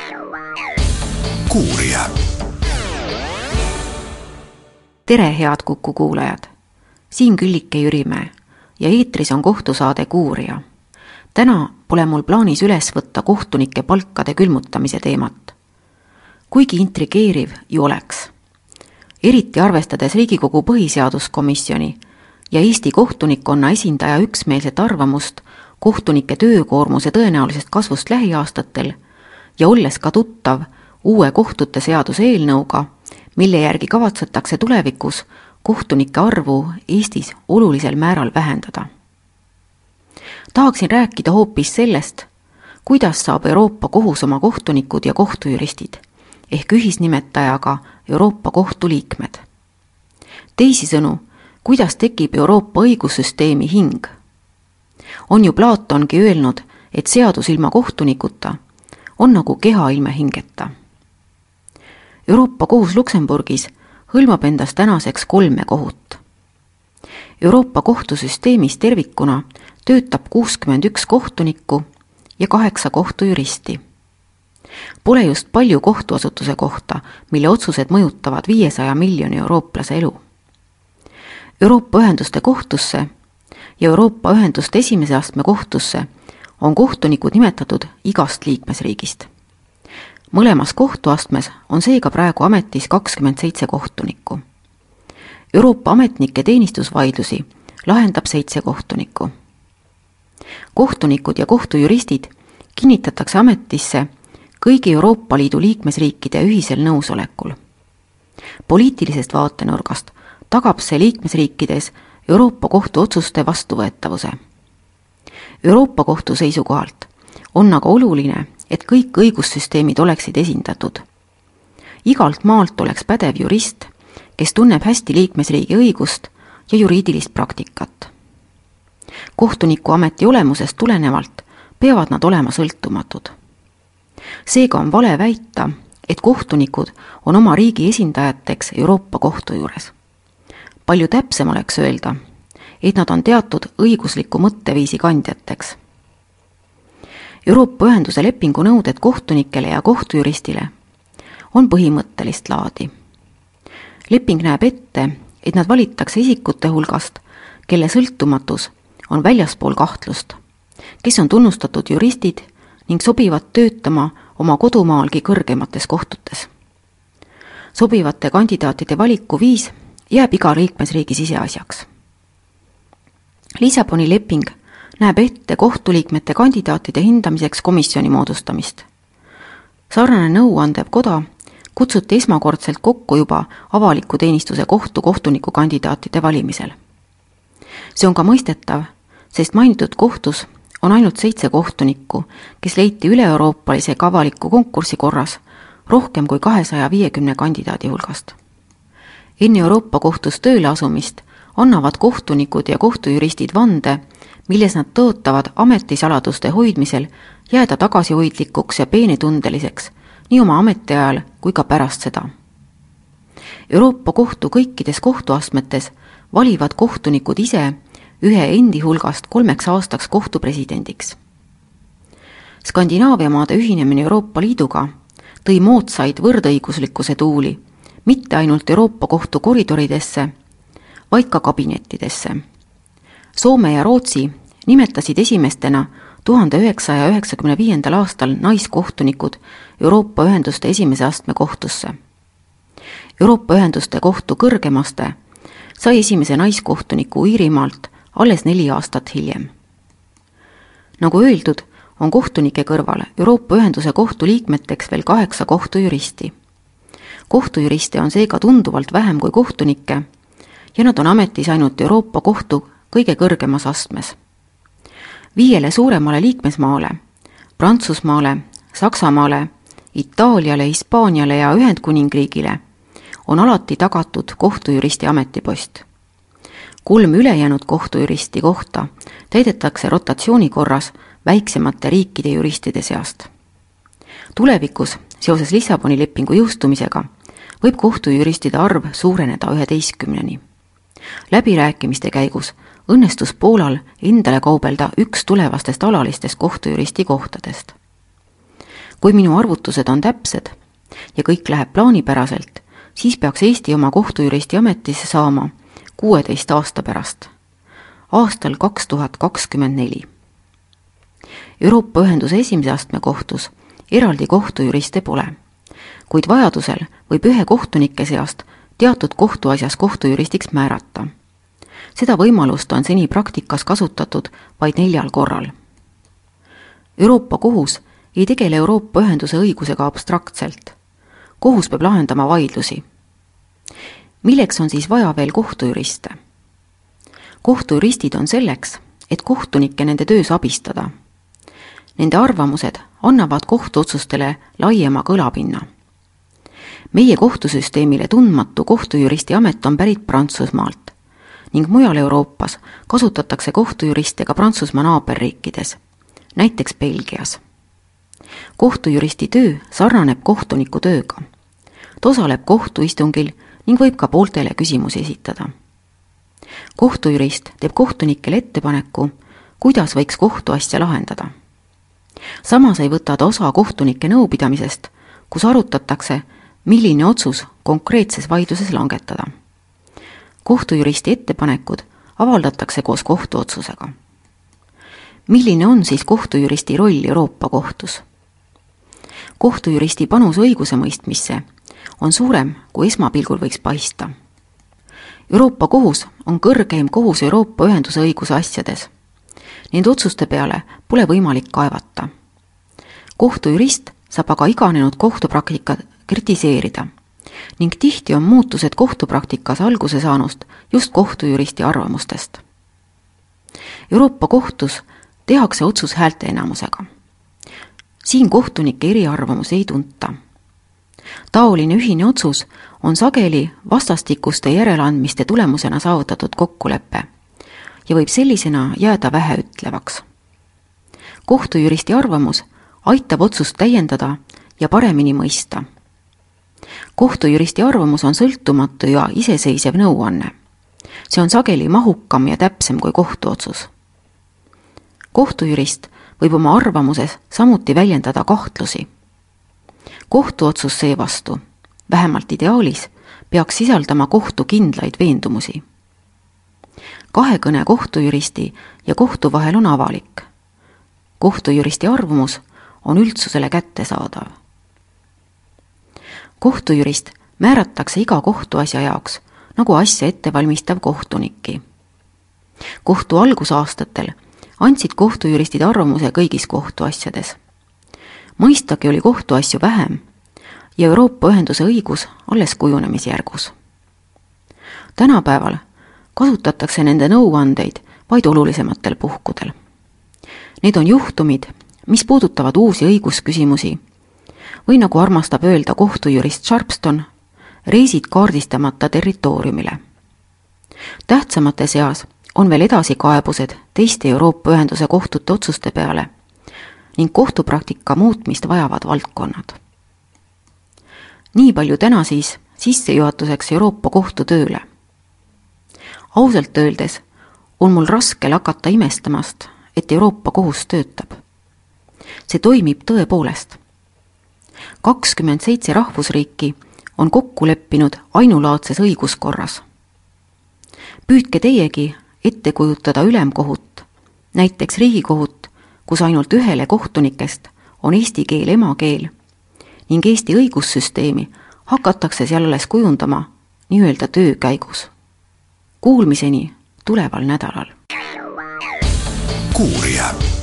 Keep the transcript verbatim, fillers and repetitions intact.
Kuurija. Tere, head Kuku kuulajad! Siin Küllike Jürimäe ja eetris on kohtusaade Kuurija. Täna pole mul plaanis üles võtta kohtunike palkade külmutamise teemat. Kuigi intrigeeriv ju oleks. Eriti arvestades Riigikogu põhiseaduskomisjoni ja Eesti kohtunikkonna esindaja üksmeelset arvamust kohtunike töökoormuse tõenäolisest kasvust lähiaastatel ja olles ka tuttav uue kohtute seaduse eelnõuga, mille järgi kavatsetakse tulevikus kohtunike arvu Eestis olulisel määral vähendada. Tahaksin rääkida hoopis sellest, kuidas saab Euroopa Kohus oma kohtunikud ja kohtujuristid ehk ühisnimetajaga Euroopa Kohtu liikmed. Teisisõnu, kuidas tekib Euroopa õigussüsteemi hing. On ju Platongi öelnud, et seadus ilma kohtunikuta on nagu keha ilma hingeta. Euroopa Kohus Luksemburgis hõlmab endas tänaseks kolme kohut. Euroopa kohtusüsteemis tervikuna töötab kuuskümmend üks kohtunikku ja kaheksa kohtujuristi. Pole just palju kohtuasutuse kohta, mille otsused mõjutavad viiesaja miljoni eurooplase elu. Euroopa Ühenduste kohtusse ja Euroopa Ühenduste esimese astme kohtusse on kohtunikud nimetatud igast liikmesriigist. Mõlemas kohtuastmes on seega praegu ametis kakskümmend seitse kohtunikku. Euroopa ametnike teenistusvaidlusi lahendab seitse kohtunikku. Kohtunikud ja kohtujuristid kinnitatakse ametisse kõigi Euroopa Liidu liikmesriikide ühisel nõusolekul. Poliitilisest vaatenurgast tagab see liikmesriikides Euroopa Kohtu otsuste vastuvõetavuse. Euroopa Kohtu seisukohalt on aga oluline, et kõik õigussüsteemid oleksid esindatud. Igalt maalt oleks pädev jurist, kes tunneb hästi liikmesriigi õigust ja juriidilist praktikat. Kohtuniku ameti olemusest tulenevalt peavad nad olema sõltumatud. Seega on vale väita, et kohtunikud on oma riigi esindajateks Euroopa Kohtu juures. Palju täpsem oleks öelda, et nad on teatud õigusliku mõtteviisi kandjateks. Euroopa Ühenduse lepingu nõuded kohtunikele ja kohtujuristile on põhimõttelist laadi. Leping näeb ette, et nad valitakse isikute hulgast, kelle sõltumatus on väljaspool kahtlust, kes on tunnustatud juristid ning sobivad töötama oma kodumaalgi kõrgemates kohtutes. Sobivate kandidaatide valiku viis jääb iga liikmesriigi siseasjaks. Lissaboni leping näeb ette kohtuliikmete kandidaatide hindamiseks komisjoni moodustamist. Sarnane nõuandev koda kutsuti esmakordselt kokku juba avaliku teenistuse kohtu kohtuniku kandidaatide valimisel. See on ka mõistetav, sest mainitud kohtus on ainult seitse kohtunikku, kes leiti üle-euroopalise avaliku konkursi korras rohkem kui kahesaja viiekümne kandidaadi hulgast. Enne Euroopa Kohtus tööle asumist annavad kohtunikud ja kohtujuristid vande, milles nad tõotavad ametisaladuste hoidmisel jääda tagasihoidlikuks ja peenetundeliseks nii oma ametiajal kui ka pärast seda. Euroopa Kohtu kõikides kohtuastmetes valivad kohtunikud ise ühe endi hulgast kolmeks aastaks kohtupresidendiks. Skandinaavia maade ühinemine Euroopa Liiduga tõi moodsaid võrdõiguslikkuse tuuli mitte ainult Euroopa Kohtu koridoridesse, vaid ka kabinettidesse. Soome ja Rootsi nimetasid esimestena tuhande üheksasaja üheksakümne viiendal aastal naiskohtunikud Euroopa Ühenduste esimese astme kohtusse. Euroopa Ühenduste kohtu kõrgemaste sai esimese naiskohtuniku Iirimaalt alles neli aastat hiljem. Nagu öeldud, on kohtunike kõrval Euroopa Ühenduse kohtu liikmeteks veel kaheksa kohtujuristi. Kohtujuriste on seega tunduvalt vähem kui kohtunikke ja nad on ametis ainult Euroopa Kohtu kõige kõrgemas astmes. Viiele suuremale liikmesmaale, Prantsusmaale, Saksamaale, Itaaliale, Hispaaniale ja Ühendkuningriigile on alati tagatud kohtujuristi ametipost. Kolm ülejäänud kohtujuristi kohta täidetakse rotatsiooni korras väiksemate riikide juristide seast. Tulevikus, seoses Lissaboni lepingu jõustumisega, võib kohtujuristide arv suureneda üheteistkümneni. Läbirääkimiste käigus õnnestus Poolal endale kaubelda üks tulevastest alalistest kohtujuristi kohtadest. Kui minu arvutused on täpsed ja kõik läheb plaanipäraselt, siis peaks Eesti oma kohtujuristi ametisse saama kuueteist aasta pärast, aastal kaks tuhat kakskümmend neli. Euroopa Ühenduse esimese astme kohtus eraldi kohtujuriste pole, kuid vajadusel võib ühe kohtunike seast teatud kohtuasjas kohtujuristiks määrata. Seda võimalust on seni praktikas kasutatud vaid neljal korral. Euroopa Kohus ei tegele Euroopa Ühenduse õigusega abstraktselt. Kohus peab lahendama vaidlusi. Milleks on siis vaja veel kohtujuriste? Kohtujuristid on selleks, et kohtunikke nende töös abistada. Nende arvamused annavad kohtuotsustele laiema kõlapinna. Meie kohtusüsteemile tundmatu kohtujuristi amet on pärit Prantsusmaalt ning mujal Euroopas kasutatakse kohtujuriste ka Prantsusmaa naaberriikides, näiteks Belgias. Kohtujuristi töö sarnaneb kohtuniku tööga. Ta osaleb kohtuistungil ning võib ka pooltele küsimusi esitada. Kohtujurist teeb kohtunikele ettepaneku, kuidas võiks kohtuasja lahendada. Samas ei võta ta osa kohtunike nõupidamisest, kus arutatakse, milline otsus konkreetses vaidluses langetada. Kohtujuristi ettepanekud avaldatakse koos kohtuotsusega. Milline on siis kohtujuristi roll Euroopa kohtus? Kohtujuristi panus õigusemõistmisse on suurem, kui esmapilgul võiks paista. Euroopa Kohus on kõrgeim kohus Euroopa Ühenduse õiguse asjades. Nende otsuste peale pole võimalik kaevata. Kohtujurist saab aga iganenud kohtupraktikat kritiseerida ning tihti on muutused kohtupraktikas alguse saanust just kohtujuristi arvamustest. Euroopa kohtus tehakse otsus häälteenamusega. Siin kohtunike eriarvamus ei tunta. Taoline ühine otsus on sageli vastastikuste järeleandmiste tulemusena saavutatud kokkulepe ja võib sellisena jääda väheütlevaks. Kohtujuristi arvamus aitab otsust täiendada ja paremini mõista. Kohtujuristi arvamus on sõltumatu ja iseseisev nõuanne. See on sageli mahukam ja täpsem kui kohtuotsus. Kohtujurist võib oma arvamuses samuti väljendada kahtlusi. Kohtuotsus seevastu, vähemalt ideaalis, peaks sisaldama kohtu kindlaid veendumusi. Kahekõne kohtujuristi ja kohtu vahel on avalik. Kohtujuristi arvamus on üldsusele kättesaadav. Kohtujurist määratakse iga kohtuasja jaoks, nagu asja ettevalmistav kohtuniki. Kohtu algusaastatel andsid kohtujuristid arvamuse kõigis kohtuasjades. Mõistagi oli kohtuasju vähem ja Euroopa Ühenduse õigus alles kujunemisjärgus. Tänapäeval kasutatakse nende nõuandeid vaid olulisematel puhkudel. Need on juhtumid, mis puudutavad uusi õigusküsimusi või nagu armastab öelda kohtujurist Sharpston, reisid kaardistamata territooriumile. Tähtsamate seas on veel edasi kaebused teiste Euroopa Ühenduse kohtute otsuste peale ning kohtupraktika muutmist vajavad valdkonnad. Nii palju täna siis sissejuhatuseks Euroopa kohtu tööle. Ausalt öeldes on mul raske lakata imestamast, et Euroopa kohus töötab. See toimib tõepoolest. kakskümmend seitse rahvusriiki on kokku leppinud ainulaadses õiguskorras. Püüdke teiegi ette kujutada ülemkohut, näiteks Riigikohut, kus ainult ühele kohtunikest on eesti keel emakeel ning Eesti õigussüsteemi hakatakse seal alles kujundama nii-öelda töö käigus. Kuulmiseni tuleval nädalal. Kuurija.